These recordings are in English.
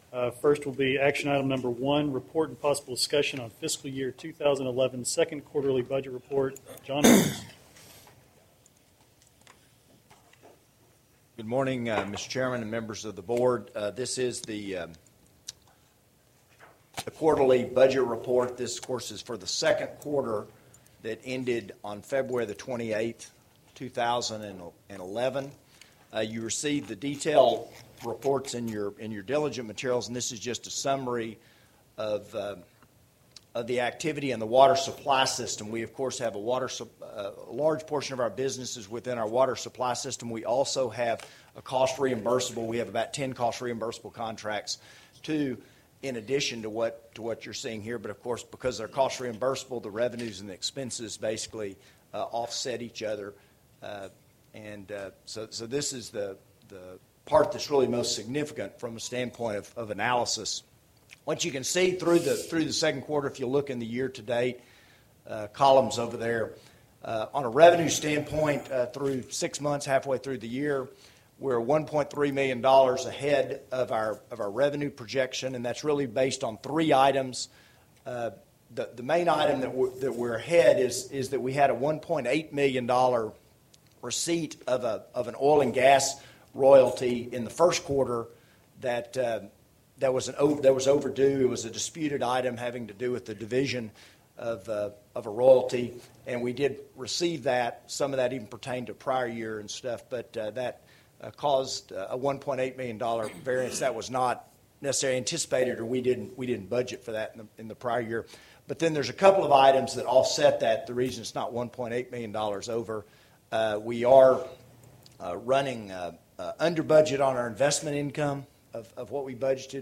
First will be action item number 1, report and possible discussion on fiscal year 2011 second quarterly budget report. John Holmes. Good morning, Mr. Chairman and members of the board. This is the quarterly budget report. This, of course, is for the second quarter that ended on February the 28th, 2011. You received the detailed reports in your diligent materials, and this is just a summary of the activity in the water supply system. We, of course, have a large portion of our business is within our water supply system. We also have a cost reimbursable. We have about 10 cost reimbursable contracts, too, in addition to what you're seeing here. But, of course, because they're cost reimbursable, the revenues and the expenses basically offset each other. So this is the part that's really most significant from a standpoint of analysis. What you can see through the second quarter, if you look in the year-to-date columns over there, on a revenue standpoint, through 6 months, halfway through the year, we're $1.3 million ahead of our revenue projection, and that's really based on 3 items. The main item that we're ahead is that we had a $1.8 million receipt of an oil and gas royalty in the first quarter that was overdue. It was a disputed item having to do with the division of a royalty, and we did receive that. Some of that even pertained to prior year and stuff, but that caused a $1.8 million variance that was not necessarily anticipated, or we didn't budget for that in the prior year. But then there's a couple of items that offset that. The reason it's not $1.8 million over, we are running under budget on our investment income of what we budgeted.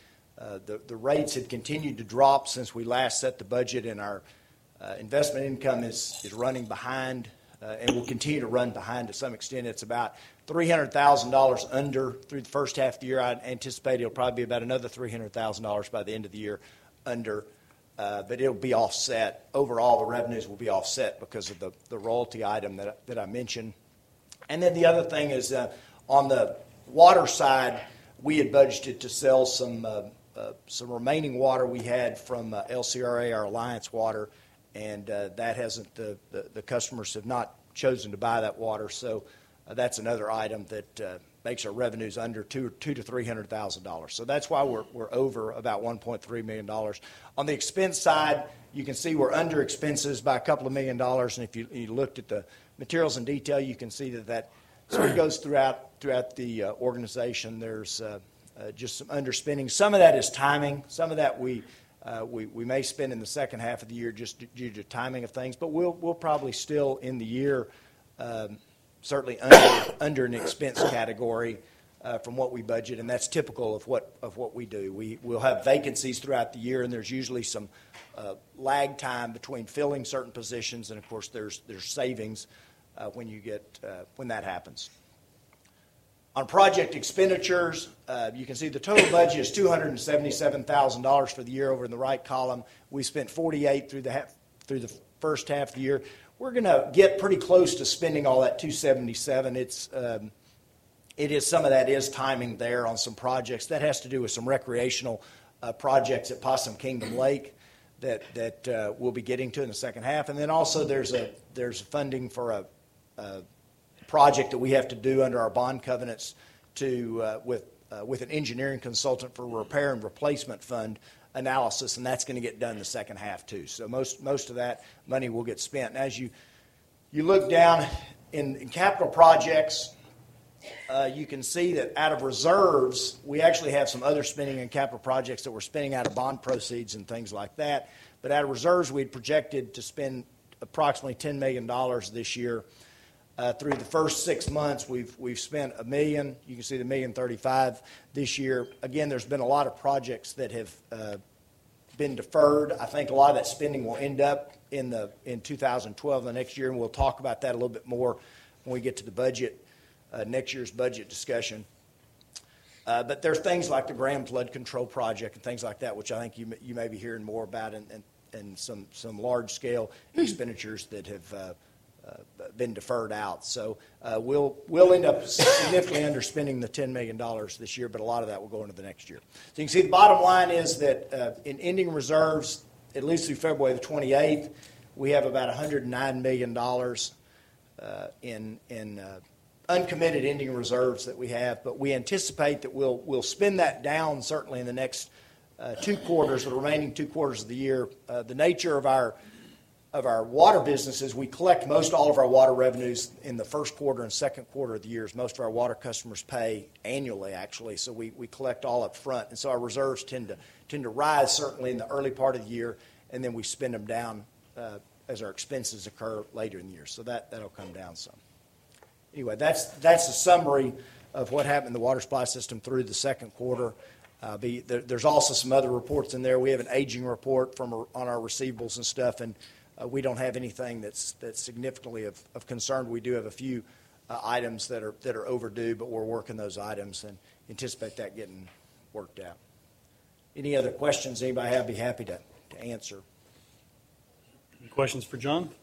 The rates had continued to drop since we last set the budget, and our investment income is running behind and will continue to run behind to some extent. It's about $300,000 under through the first half of the year. I anticipate it'll probably be about another $300,000 by the end of the year under, but it'll be offset. Overall, the revenues will be offset because of the royalty item that I mentioned. And then the other thing is on the water side, we had budgeted to sell some remaining water we had from LCRA, our Alliance Water, and that hasn't. The customers have not chosen to buy that water, so that's another item that makes our revenues under $200,000 to $300,000. So that's why we're over about $1.3 million. On the expense side, you can see we're under expenses by a couple of $1 million, and if you looked at the materials in detail, you can see that sort of goes throughout the organization. There's just some underspending. Some of that is timing. Some of that we may spend in the second half of the year just due to timing of things, but we'll probably still in the year certainly under an expense category from what we budget, and that's typical of what we do. We'll have vacancies throughout the year, and there's usually some lag time between filling certain positions, and of course there's savings when that happens. On project expenditures, you can see the total budget is $277,000 for the year over in the right column. We spent $48,000 through the first half of the year. We're going to get pretty close to spending all that $277,000. It is some of that is timing there on some projects. That has to do with some recreational projects at Possum Kingdom Lake that we'll be getting to in the second half. And then also there's funding for a project that we have to do under our bond covenants with an engineering consultant for repair and replacement fund analysis, and that's going to get done in the second half too. So most of that money will get spent. And as you look down in capital projects, you can see that out of reserves, we actually have some other spending in capital projects that we're spending out of bond proceeds and things like that. But out of reserves, we'd projected to spend approximately $10 million this year. Through the first 6 months, we've spent $1 million. You can see the $1,035,000 this year. Again, there's been a lot of projects that have been deferred. I think a lot of that spending will end up in 2012, the next year, and we'll talk about that a little bit more when we get to the budget, next year's budget discussion. But there's things like the Graham Flood Control Project and things like that, which I think you may be hearing more about, and some large-scale expenditures that have been deferred out. So we'll end up significantly underspending the $10 million this year, but a lot of that will go into the next year. So you can see the bottom line is that in ending reserves, at least through February the 28th, we have about $109 million in uncommitted ending reserves that we have, but we anticipate that we'll spend that down certainly in the next 2 quarters, the remaining 2 quarters of the year. The nature of our water business is we collect most all of our water revenues in the first quarter and second quarter of the years. Most of our water customers pay annually, actually, so we collect all up front, and so our reserves tend to rise certainly in the early part of the year, and then we spend them down as our expenses occur later in the year. So that'll come down some. Anyway, that's a summary of what happened in the water supply system through the second quarter. There's also some other reports in there. We have an aging report on our receivables and stuff, and we don't have anything that's significantly of concern. We do have a few items that are overdue, but we're working those items and anticipate that getting worked out. Any other questions anybody have? Be happy to answer. Any questions for John?